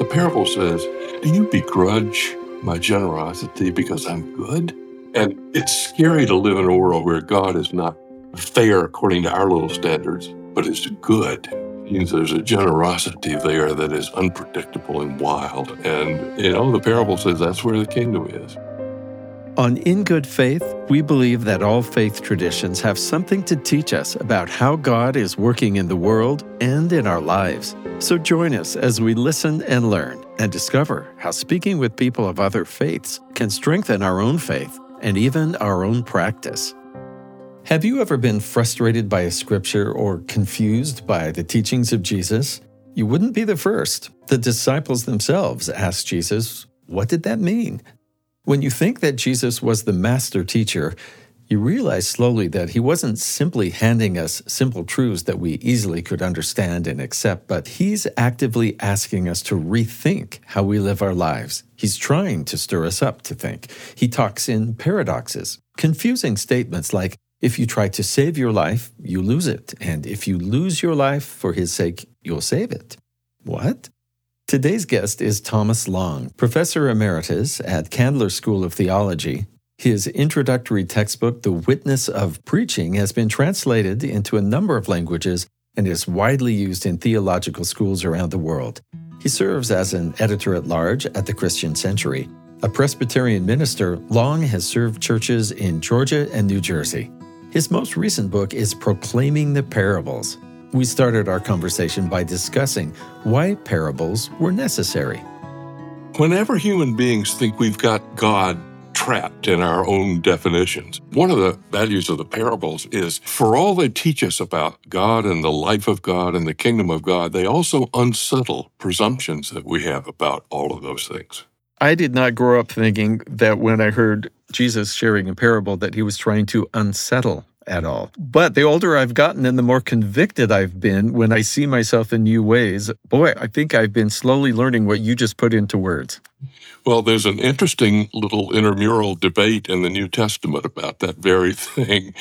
The parable says, do you begrudge my generosity because I'm good? And it's scary to live in a world where God is not fair according to our little standards, but is good. It means there's a generosity there that is unpredictable and wild. And, the parable says that's where the kingdom is. On In Good Faith, we believe that all faith traditions have something to teach us about how God is working in the world and in our lives. So join us as we listen and learn and discover how speaking with people of other faiths can strengthen our own faith and even our own practice. Have you ever been frustrated by a scripture or confused by the teachings of Jesus? You wouldn't be the first. The disciples themselves asked Jesus, what did that mean? When you think that Jesus was the master teacher, you realize slowly that he wasn't simply handing us simple truths that we easily could understand and accept, but he's actively asking us to rethink how we live our lives. He's trying to stir us up to think. He talks in paradoxes, confusing statements like, if you try to save your life, you lose it, and if you lose your life for his sake, you'll save it. What? Today's guest is Thomas Long, Professor Emeritus at Candler School of Theology. His introductory textbook, The Witness of Preaching, has been translated into a number of languages and is widely used in theological schools around the world. He serves as an editor-at-large at the Christian Century. A Presbyterian minister, Long has served churches in Georgia and New Jersey. His most recent book is Proclaiming the Parables. We started our conversation by discussing why parables were necessary. Whenever human beings think we've got God trapped in our own definitions, one of the values of the parables is, for all they teach us about God and the life of God and the kingdom of God, they also unsettle presumptions that we have about all of those things. I did not grow up thinking that when I heard Jesus sharing a parable that he was trying to unsettle at all. But the older I've gotten and the more convicted I've been when I see myself in new ways, boy, I think I've been slowly learning what you just put into words. Well, there's an interesting little intramural debate in the New Testament about that very thing.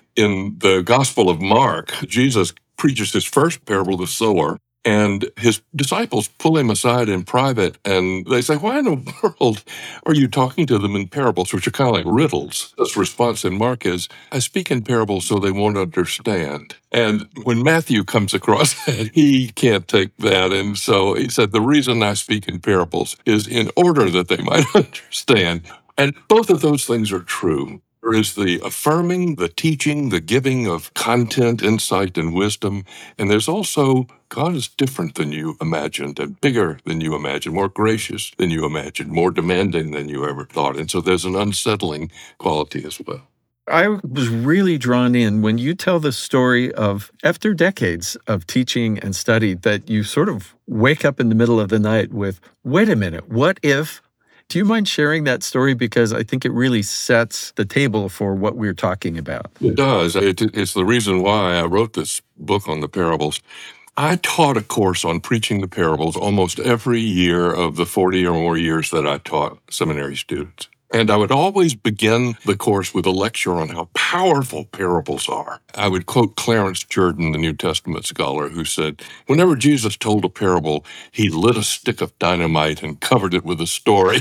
In the Gospel of Mark, Jesus preaches his first parable, the sower, and his disciples pull him aside in private, and they say, why in the world are you talking to them in parables, which are kind of like riddles? His response in Mark is, I speak in parables so they won't understand. And when Matthew comes across that, he can't take that. And so he said, the reason I speak in parables is in order that they might understand. And both of those things are true. There is the affirming, the teaching, the giving of content, insight, and wisdom. And there's also, God is different than you imagined and bigger than you imagined, more gracious than you imagined, more demanding than you ever thought. And so there's an unsettling quality as well. I was really drawn in when you tell the story of, after decades of teaching and study, that you sort of wake up in the middle of the night with, wait a minute, what if? Do you mind sharing that story? Because I think it really sets the table for what we're talking about. It does. It's the reason why I wrote this book on the parables. I taught a course on preaching the parables almost every year of the 40 or more years that I taught seminary students. And I would always begin the course with a lecture on how powerful parables are. I would quote Clarence Jordan, the New Testament scholar, who said, whenever Jesus told a parable, he lit a stick of dynamite and covered it with a story.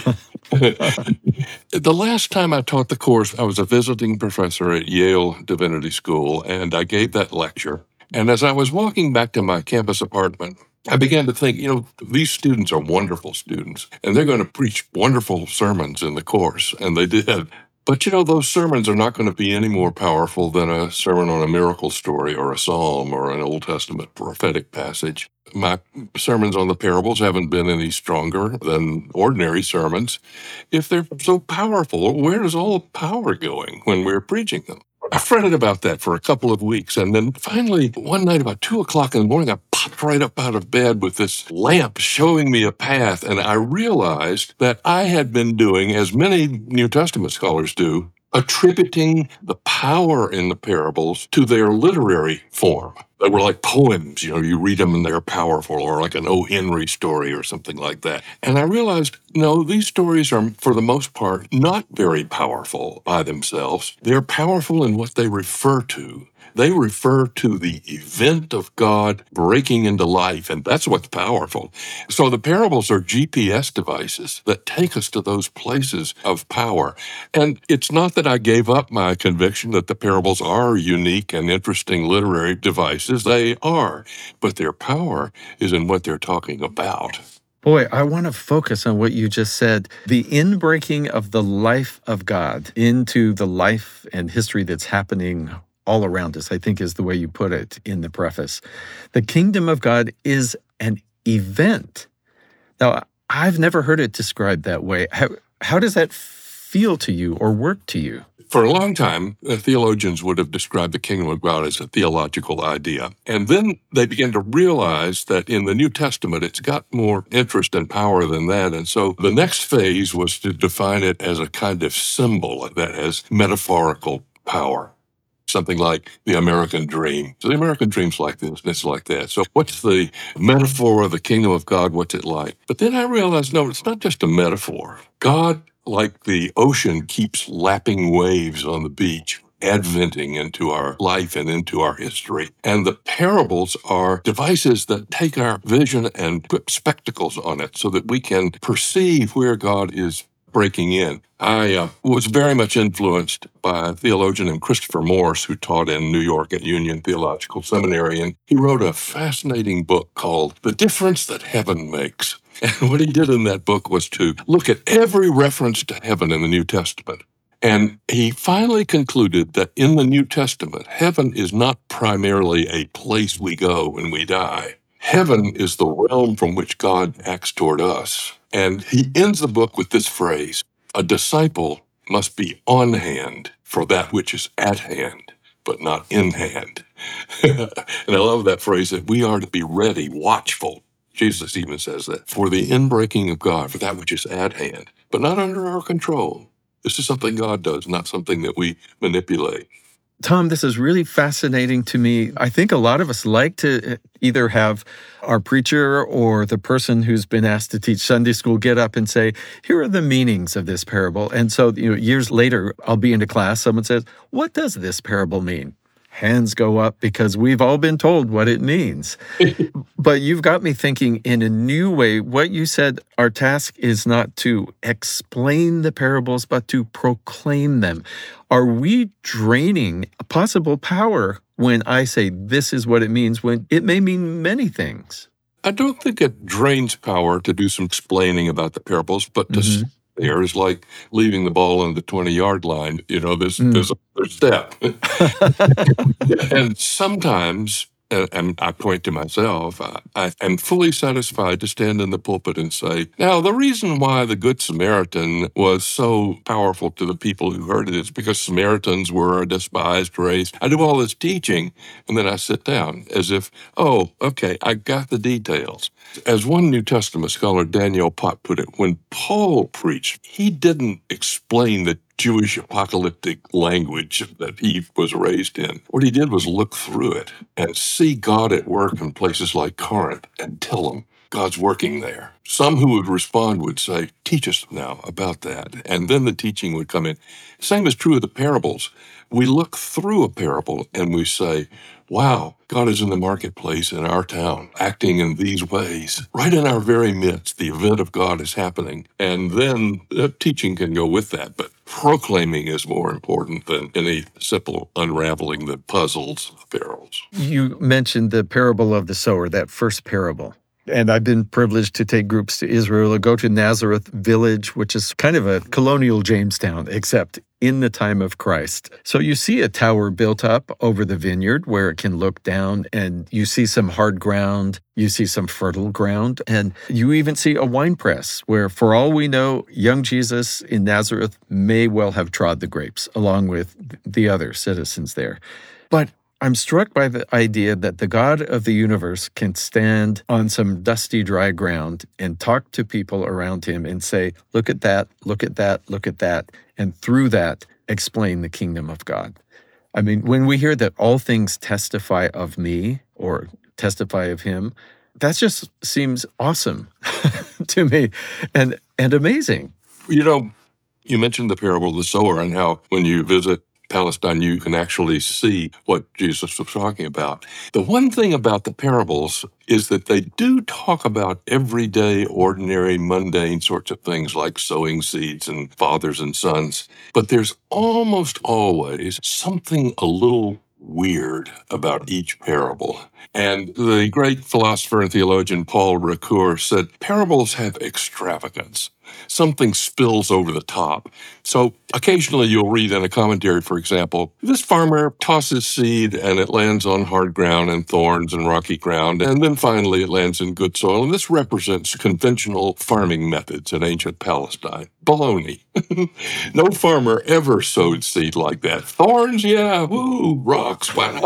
The last time I taught the course, I was a visiting professor at Yale Divinity School, and I gave that lecture. And as I was walking back to my campus apartment, I began to think, these students are wonderful students, and they're going to preach wonderful sermons in the course, and they did. But, those sermons are not going to be any more powerful than a sermon on a miracle story or a psalm or an Old Testament prophetic passage. My sermons on the parables haven't been any stronger than ordinary sermons. If they're so powerful, where is all the power going when we're preaching them? I fretted about that for a couple of weeks, and then finally, one night about 2 o'clock in the morning, I popped right up out of bed with this lamp showing me a path, and I realized that I had been doing, as many New Testament scholars do, attributing the power in the parables to their literary form. They were like poems, you read them and they're powerful, or like an O. Henry story or something like that. And I realized, no, these stories are, for the most part, not very powerful by themselves. They're powerful in what they refer to. They refer to the event of God breaking into life, and that's what's powerful. So the parables are GPS devices that take us to those places of power. And it's not that I gave up my conviction that the parables are unique and interesting literary devices. They are, but their power is in what they're talking about. Boy, I want to focus on what you just said. The inbreaking of the life of God into the life and history that's happening all around us, I think is the way you put it in the preface. The kingdom of God is an event. Now, I've never heard it described that way. How does that feel to you or work to you? For a long time, theologians would have described the kingdom of God as a theological idea. And then they began to realize that in the New Testament, it's got more interest and power than that. And so the next phase was to define it as a kind of symbol that has metaphorical power. Something like the American dream. So the American dream's like this, and it's like that. So what's the metaphor of the kingdom of God? What's it like? But then I realized, no, it's not just a metaphor. God, like the ocean, keeps lapping waves on the beach, adventing into our life and into our history. And the parables are devices that take our vision and put spectacles on it so that we can perceive where God is breaking in. I was very much influenced by a theologian named Christopher Morse, who taught in New York at Union Theological Seminary, and he wrote a fascinating book called The Difference That Heaven Makes. And what he did in that book was to look at every reference to heaven in the New Testament. And he finally concluded that in the New Testament, heaven is not primarily a place we go when we die. Heaven is the realm from which God acts toward us. And he ends the book with this phrase: a disciple must be on hand for that which is at hand, but not in hand. And I love that phrase, that we are to be ready, watchful. Jesus even says that, for the inbreaking of God, for that which is at hand, but not under our control. This is something God does, not something that we manipulate. Tom, this is really fascinating to me. I think a lot of us like to either have our preacher or the person who's been asked to teach Sunday school get up and say, here are the meanings of this parable. And so, years later, I'll be in a class, someone says, what does this parable mean? Hands go up because we've all been told what it means. But you've got me thinking in a new way. What you said, our task is not to explain the parables, but to proclaim them. Are we draining possible power when I say this is what it means, when it may mean many things? I don't think it drains power to do some explaining about the parables, but to there is like leaving the ball on the 20-yard line. There's a step. And sometimes, and I point to myself, I am fully satisfied to stand in the pulpit and say, now, the reason why the Good Samaritan was so powerful to the people who heard it is because Samaritans were a despised race. I do all this teaching, and then I sit down as if, oh, okay, I got the details. As one New Testament scholar, Daniel Pott, put it, when Paul preached, he didn't explain the Jewish apocalyptic language that he was raised in. What he did was look through it and see God at work in places like Corinth and tell him God's working there. Some who would respond would say, teach us now about that. And then the teaching would come in. Same is true of the parables. We look through a parable and we say, wow, God is in the marketplace in our town, acting in these ways. Right in our very midst, the event of God is happening. And then teaching can go with that, but proclaiming is more important than any simple unraveling the puzzles of parables. You mentioned the parable of the sower, that first parable. And I've been privileged to take groups to Israel or go to Nazareth village, which is kind of a colonial Jamestown, except in the time of Christ. So you see a tower built up over the vineyard where it can look down, and you see some hard ground, you see some fertile ground, and you even see a wine press where, for all we know, young Jesus in Nazareth may well have trod the grapes along with the other citizens there. But I'm struck by the idea that the God of the universe can stand on some dusty, dry ground and talk to people around him and say, look at that, look at that, look at that, and through that, explain the kingdom of God. I mean, when we hear that all things testify of me or testify of him, that just seems awesome to me and amazing. You mentioned the parable of the sower and how when you visit Palestine, you can actually see what Jesus was talking about. The one thing about the parables is that they do talk about everyday, ordinary, mundane sorts of things like sowing seeds and fathers and sons. But there's almost always something a little weird about each parable. And the great philosopher and theologian Paul Ricoeur said parables have extravagance. Something spills over the top. So occasionally you'll read in a commentary, for example, this farmer tosses seed and it lands on hard ground and thorns and rocky ground, and then finally it lands in good soil. And this represents conventional farming methods in ancient Palestine. Baloney. No farmer ever sowed seed like that. Thorns, yeah, woo, rocks, wow.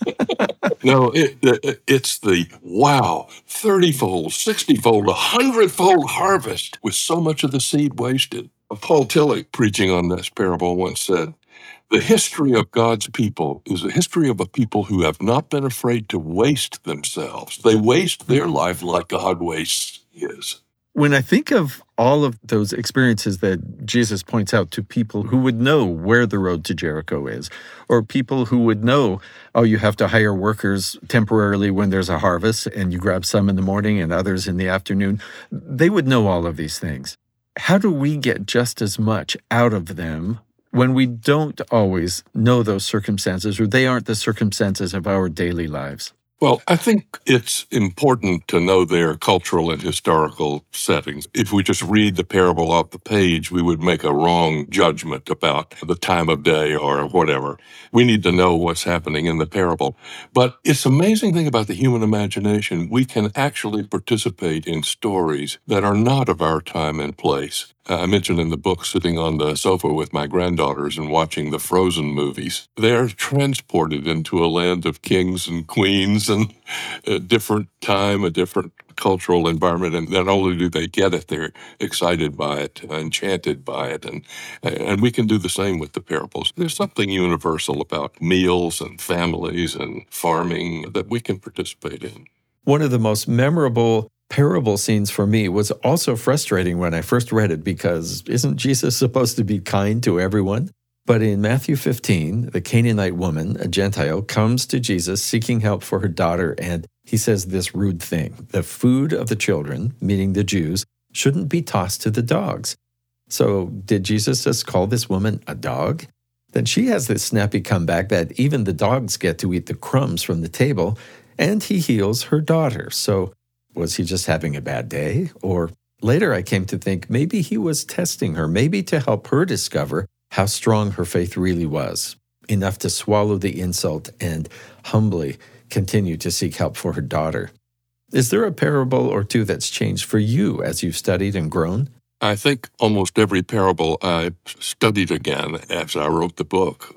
No, it's the wow, 30-fold, 60-fold, 100-fold harvest with so much of the seed wasted. Paul Tillich, preaching on this parable, once said, the history of God's people is a history of a people who have not been afraid to waste themselves. They waste their life like God wastes his. When I think of all of those experiences that Jesus points out to people who would know where the road to Jericho is, or people who would know, oh, you have to hire workers temporarily when there's a harvest and you grab some in the morning and others in the afternoon, they would know all of these things. How do we get just as much out of them when we don't always know those circumstances, or they aren't the circumstances of our daily lives? Well, I think it's important to know their cultural and historical settings. If we just read the parable off the page, we would make a wrong judgment about the time of day or whatever. We need to know what's happening in the parable. But it's an amazing thing about the human imagination. We can actually participate in stories that are not of our time and place. I mentioned in the book sitting on the sofa with my granddaughters and watching the Frozen movies. They're transported into a land of kings and queens and a different time, a different cultural environment. And not only do they get it, they're excited by it, enchanted by it. And we can do the same with the parables. There's something universal about meals and families and farming that we can participate in. One of the most memorable parable scenes for me was also frustrating when I first read it, because isn't Jesus supposed to be kind to everyone? But in Matthew 15, the Canaanite woman, a Gentile, comes to Jesus seeking help for her daughter, and he says this rude thing: the food of the children, meaning the Jews, shouldn't be tossed to the dogs. So did Jesus just call this woman a dog? Then she has this snappy comeback that even the dogs get to eat the crumbs from the table, and he heals her daughter. So was he just having a bad day? Or later I came to think maybe he was testing her, maybe to help her discover how strong her faith really was, enough to swallow the insult and humbly continue to seek help for her daughter. Is there a parable or two that's changed for you as you've studied and grown? I think almost every parable I studied again as I wrote the book.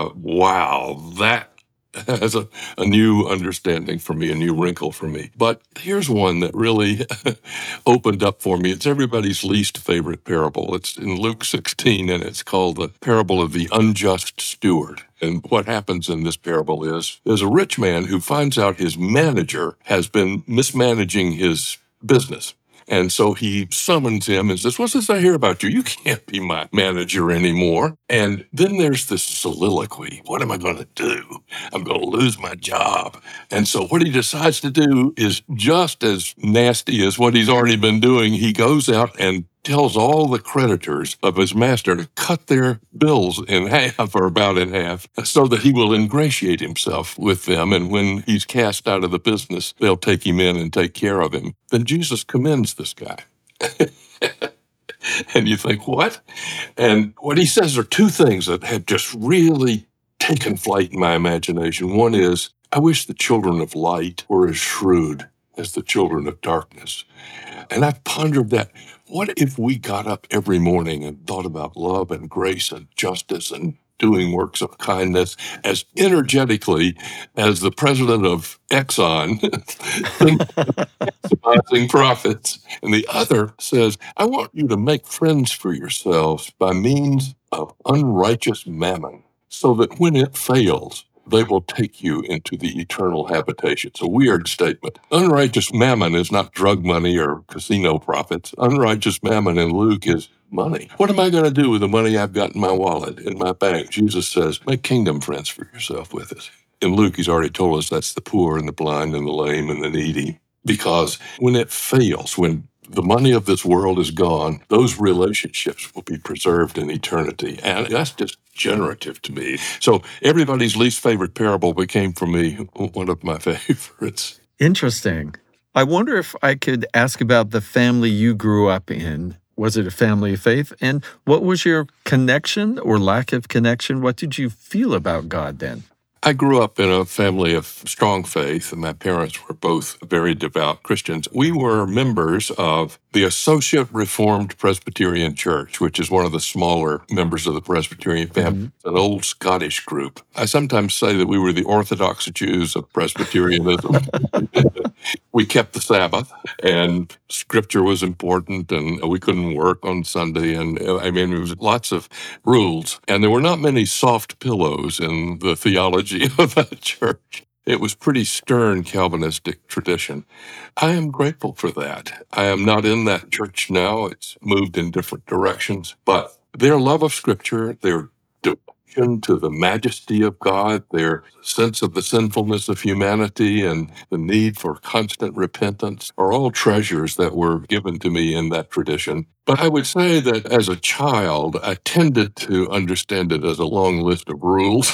Wow, that has a new understanding for me, a new wrinkle for me. But here's one that really opened up for me. It's everybody's least favorite parable. It's in Luke 16, and it's called the parable of the unjust steward. And what happens in this parable is there's a rich man who finds out his manager has been mismanaging his business. And so he summons him and says, what's this I hear about you? You can't be my manager anymore. And then there's this soliloquy. What am I going to do? I'm going to lose my job. And so what he decides to do is just as nasty as what he's already been doing. He goes out and tells all the creditors of his master to cut their bills in half or about in half so that he will ingratiate himself with them. And when he's cast out of the business, they'll take him in and take care of him. Then Jesus commends this guy. And you think, what? And what he says are two things that have just really taken flight in my imagination. One is, I wish the children of light were as shrewd as the children of darkness. And I've pondered that. What if we got up every morning and thought about love and grace and justice and doing works of kindness as energetically as the president of Exxon, maximizing profits? And the other says, I want you to make friends for yourselves by means of unrighteous mammon, so that when it fails, they will take you into the eternal habitation. It's a weird statement. Unrighteous mammon is not drug money or casino profits. Unrighteous mammon in Luke is money. What am I going to do with the money I've got in my wallet, in my bank? Jesus says, make kingdom friends for yourself with it. In Luke, he's already told us that's the poor and the blind and the lame and the needy. Because when it fails, when the money of this world is gone, those relationships will be preserved in eternity. And that's just generative to me. So everybody's least favorite parable became, for me, one of my favorites. Interesting. I wonder if I could ask about the family you grew up in. Was it a family of faith? And what was your connection or lack of connection? What did you feel about God then? I grew up in a family of strong faith, and my parents were both very devout Christians. We were members of the Associate Reformed Presbyterian Church, which is one of the smaller members of the Presbyterian family, an old Scottish group. I sometimes say that we were the Orthodox Jews of Presbyterianism. We kept the Sabbath, and Scripture was important, and we couldn't work on Sunday, and it was lots of rules. And there were not many soft pillows in the theology of that church. It was pretty stern Calvinistic tradition. I am grateful for that. I am not in that church now. It's moved in different directions. But their love of Scripture, their devotion to the majesty of God, their sense of the sinfulness of humanity and the need for constant repentance are all treasures that were given to me in that tradition. But I would say that as a child, I tended to understand it as a long list of rules.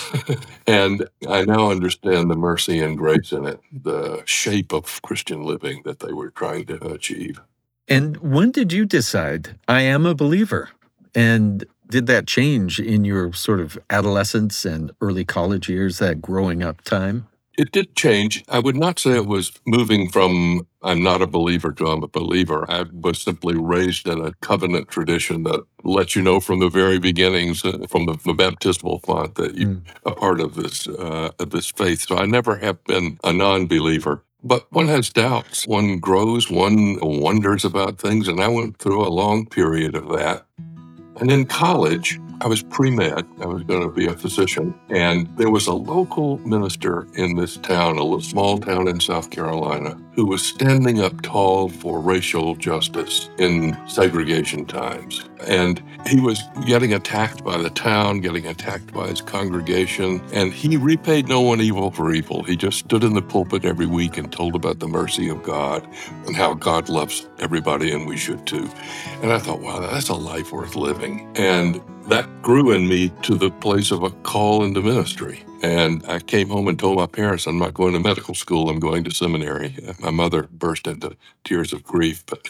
And I now understand the mercy and grace in it, the shape of Christian living that they were trying to achieve. And when did you decide, I am a believer? And did that change in your sort of adolescence and early college years, that growing up time? It did change. I would not say it was moving from I'm not a believer to I'm a believer. I was simply raised in a covenant tradition that lets you know from the very beginnings, from the baptismal font, that you're a part of this faith. So I never have been a non-believer. But one has doubts. One grows, one wonders about things, and I went through a long period of that. And in college, I was pre-med. I was going to be a physician. And there was a local minister in this town, a little small town in South Carolina, who was standing up tall for racial justice in segregation times. And he was getting attacked by the town, getting attacked by his congregation. And he repaid no one evil for evil. He just stood in the pulpit every week and told about the mercy of God and how God loves everybody, and we should too. And I thought, wow, that's a life worth living. And that grew in me to the place of a call into ministry. And I came home and told my parents, I'm not going to medical school, I'm going to seminary. My mother burst into tears of grief, but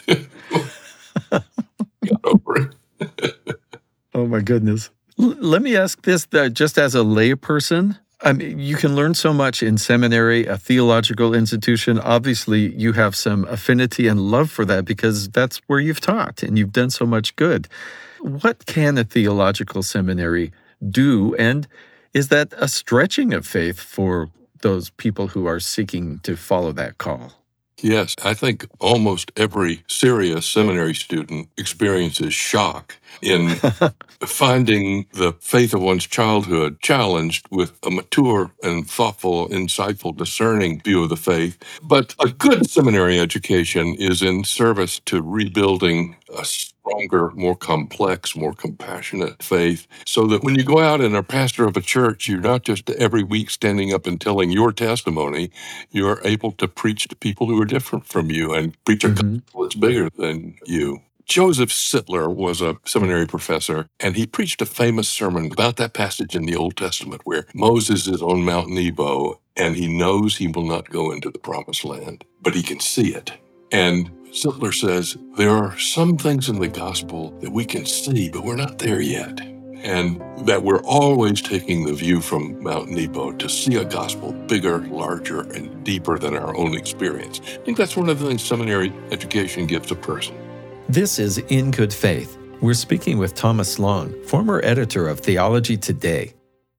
got over it. Oh, my goodness. Let me ask this, just as a layperson. I mean, you can learn so much in seminary, a theological institution. Obviously, you have some affinity and love for that because that's where you've taught and you've done so much good. What can a theological seminary do? And is that a stretching of faith for those people who are seeking to follow that call? Yes, I think almost every serious seminary student experiences shock in finding the faith of one's childhood challenged with a mature and thoughtful, insightful, discerning view of the faith. But a good seminary education is in service to rebuilding a stronger, more complex, more compassionate faith, so that when you go out and are pastor of a church, you're not just every week standing up and telling your testimony. You're able to preach to people who are different from you and preach a gospel that's bigger than you. Joseph Sittler was a seminary professor, and he preached a famous sermon about that passage in the Old Testament where Moses is on Mount Nebo, and he knows he will not go into the promised land, but he can see it. And Sittler says, there are some things in the gospel that we can see, but we're not there yet. And that we're always taking the view from Mount Nebo to see a gospel bigger, larger, and deeper than our own experience. I think that's one of the things seminary education gives a person. This is In Good Faith. We're speaking with Thomas Long, former editor of Theology Today.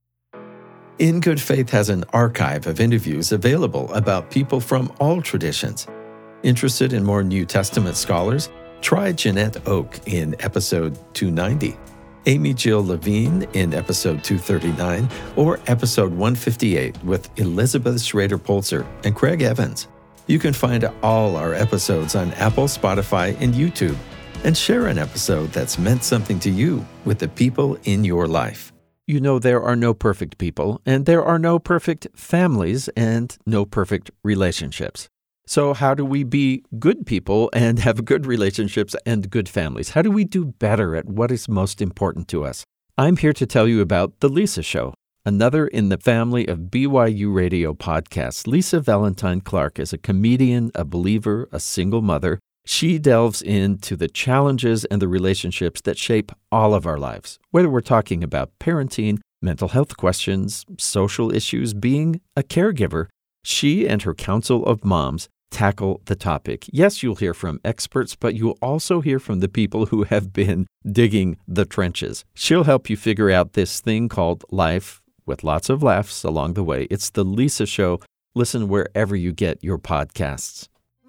In Good Faith has an archive of interviews available about people from all traditions. Interested in more New Testament scholars? Try Jeanette Oak in episode 290, Amy Jill Levine in episode 239, or episode 158 with Elizabeth Schrader-Polzer and Craig Evans. You can find all our episodes on Apple, Spotify, and YouTube. and share an episode that's meant something to you with the people in your life. You know, there are no perfect people, and there are no perfect families, and no perfect relationships. So how do we be good people and have good relationships and good families? How do we do better at what is most important to us? I'm here to tell you about The Lisa Show, another in the family of BYU Radio podcasts. Lisa Valentine Clark is a comedian, a believer, a single mother. She delves into the challenges and the relationships that shape all of our lives, whether we're talking about parenting, mental health questions, social issues, being a caregiver. She and her council of moms tackle the topic. Yes, you'll hear from experts, but you'll also hear from the people who have been digging the trenches. She'll help you figure out this thing called life with lots of laughs along the way. It's The Lisa Show. Listen wherever you get your podcasts.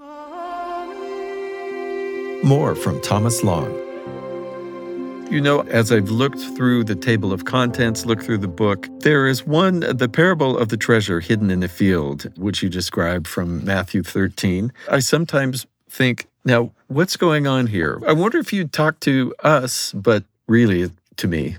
More from Thomas Long. You know, as I've looked through the table of contents, looked through the book, there is one, the parable of the treasure hidden in the field, which you described from Matthew 13. I sometimes think, now, what's going on here? I wonder if you'd talk to us, but really to me,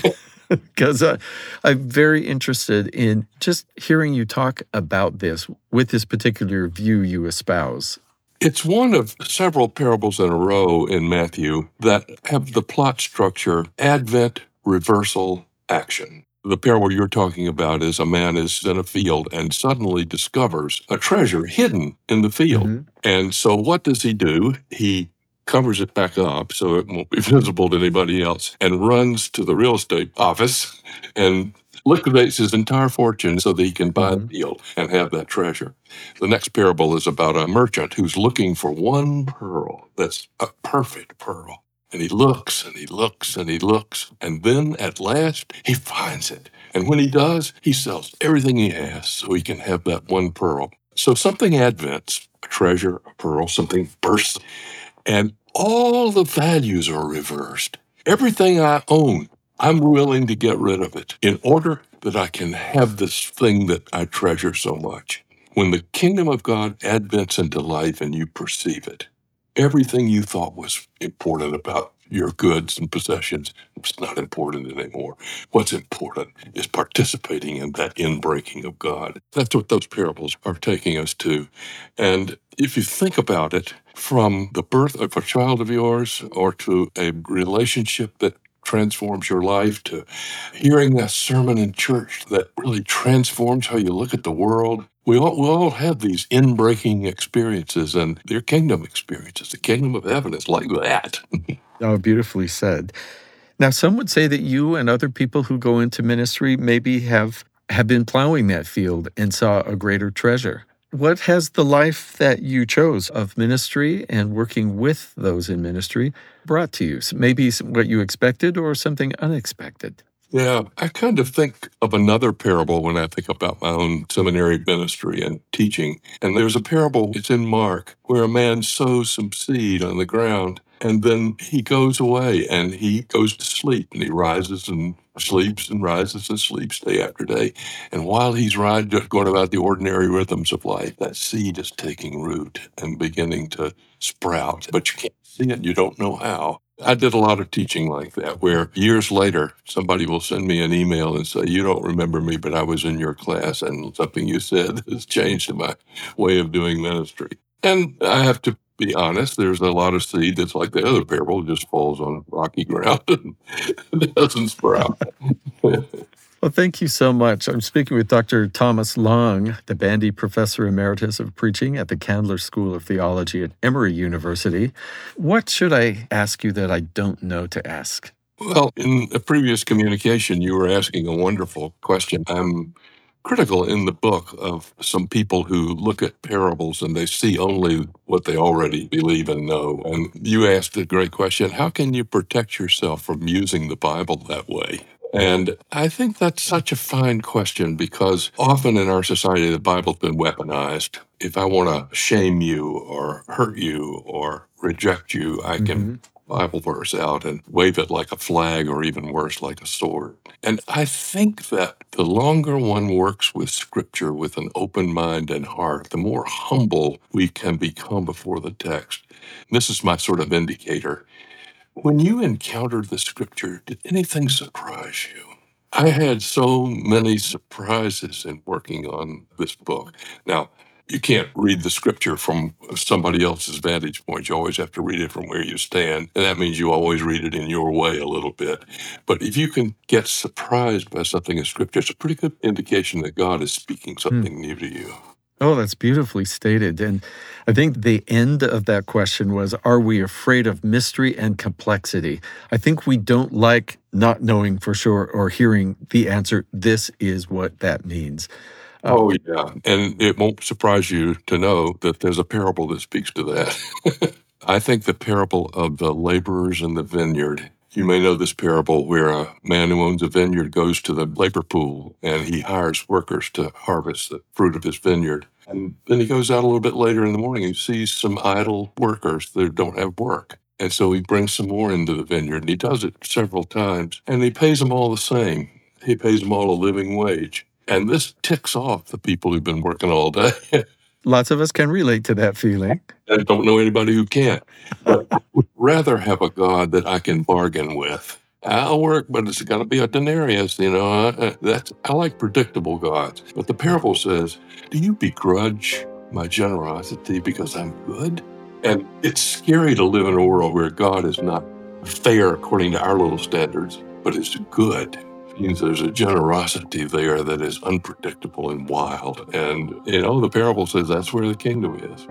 because I'm very interested in just hearing you talk about this with this particular view you espouse. It's one of several parables in a row in Matthew that have the plot structure advent, reversal, action. The parable you're talking about is a man is in a field and suddenly discovers a treasure hidden in the field. Mm-hmm. And so what does he do? He covers it back up so it won't be visible to anybody else and runs to the real estate office and liquidates his entire fortune so that he can buy the field and have that treasure. The next parable is about a merchant who's looking for one pearl that's a perfect pearl. And he looks and he looks and he looks. And then at last he finds it. And when he does, he sells everything he has so he can have that one pearl. So something advents, a treasure, a pearl, something bursts. And all the values are reversed. Everything I own, I'm willing to get rid of it in order that I can have this thing that I treasure so much. When the kingdom of God advents into life and you perceive it, everything you thought was important about your goods and possessions is not important anymore. What's important is participating in that inbreaking of God. That's what those parables are taking us to. And if you think about it, from the birth of a child of yours or to a relationship that transforms your life, to hearing a sermon in church that really transforms how you look at the world. We all have these in-breaking experiences, and they're kingdom experiences. The kingdom of heaven is like that. Oh, beautifully said. Now, some would say that you and other people who go into ministry maybe have been plowing that field and saw a greater treasure. What has the life that you chose of ministry and working with those in ministry brought to you? So maybe what you expected or something unexpected? Yeah, I kind of think of another parable when I think about my own seminary ministry and teaching. And there's a parable, it's in Mark, where a man sows some seed on the ground, and then he goes away and he goes to sleep, and he rises and sleeps and rises and sleeps day after day. And while he's going about the ordinary rhythms of life, that seed is taking root and beginning to sprout. But you can't see it, you don't know how. I did a lot of teaching like that, where years later, somebody will send me an email and say, you don't remember me, but I was in your class, and something you said has changed my way of doing ministry. And I have to be honest, there's a lot of seed that's like the other parable, just falls on rocky ground and doesn't sprout. Well, thank you so much. I'm speaking with Dr. Thomas Long, the Bandy Professor Emeritus of Preaching at the Candler School of Theology at Emory University. What should I ask you that I don't know to ask? Well, in a previous communication, you were asking a wonderful question. I'm critical in the book of some people who look at parables and they see only what they already believe and know. And you asked a great question, how can you protect yourself from using the Bible that way? And I think that's such a fine question because often in our society, the Bible's been weaponized. If I want to shame you or hurt you or reject you, I can Bible verse out and wave it like a flag, or even worse, like a sword. And I think that the longer one works with Scripture with an open mind and heart, the more humble we can become before the text. This is my sort of indicator. When you encountered the Scripture, did anything surprise you? I had so many surprises in working on this book. Now, you can't read the Scripture from somebody else's vantage point. You always have to read it from where you stand, and that means you always read it in your way a little bit. But if you can get surprised by something in Scripture, it's a pretty good indication that God is speaking something new to you. Oh, that's beautifully stated. And I think the end of that question was, are we afraid of mystery and complexity? I think we don't like not knowing for sure or hearing the answer, this is what that means. Oh, yeah. And it won't surprise you to know that there's a parable that speaks to that. I think the parable of the laborers in the vineyard. You may know this parable where a man who owns a vineyard goes to the labor pool and he hires workers to harvest the fruit of his vineyard. And then he goes out a little bit later in the morning and sees some idle workers that don't have work. And so he brings some more into the vineyard, and he does it several times, and he pays them all the same. He pays them all a living wage. And this ticks off the people who've been working all day. Lots of us can relate to that feeling. I don't know anybody who can't. But I would rather have a God that I can bargain with. I'll work, but it's got to be a denarius, I like predictable gods. But the parable says, do you begrudge my generosity because I'm good? And it's scary to live in a world where God is not fair according to our little standards, but is good. It means there's a generosity there that is unpredictable and wild. And, the parable says that's where the kingdom is.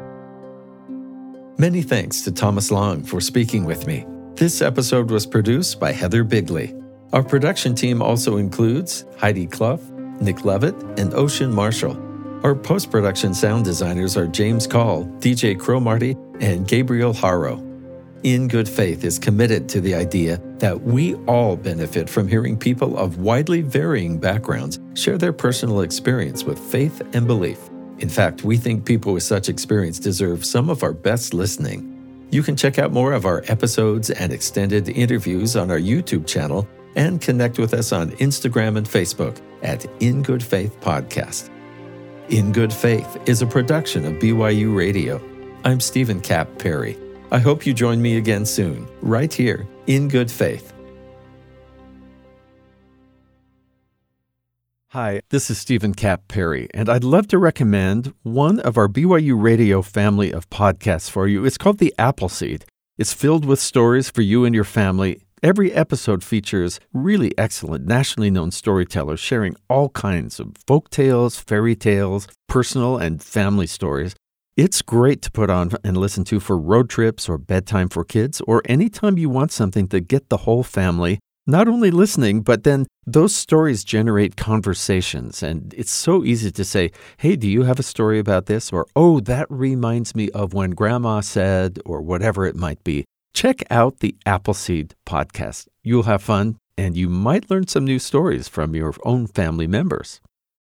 Many thanks to Thomas Long for speaking with me. This episode was produced by Heather Bigley. Our production team also includes Heidi Clough, Nick Levitt, and Ocean Marshall. Our post-production sound designers are James Call, DJ Cromarty, and Gabriel Haro. In Good Faith is committed to the idea that we all benefit from hearing people of widely varying backgrounds share their personal experience with faith and belief. In fact, we think people with such experience deserve some of our best listening. You can check out more of our episodes and extended interviews on our YouTube channel and connect with us on Instagram and Facebook at In Good Faith Podcast. In Good Faith is a production of BYU Radio. I'm Stephen Kapp Perry. I hope you join me again soon, right here, In Good Faith. Hi, this is Stephen Kapp Perry, and I'd love to recommend one of our BYU Radio family of podcasts for you. It's called The Appleseed. It's filled with stories for you and your family. Every episode features really excellent, nationally known storytellers sharing all kinds of folk tales, fairy tales, personal and family stories. It's great to put on and listen to for road trips or bedtime for kids, or anytime you want something to get the whole family not only listening, but then those stories generate conversations. And it's so easy to say, hey, do you have a story about this? Or, oh, that reminds me of when Grandma said, or whatever it might be. Check out the Appleseed podcast. You'll have fun, and you might learn some new stories from your own family members.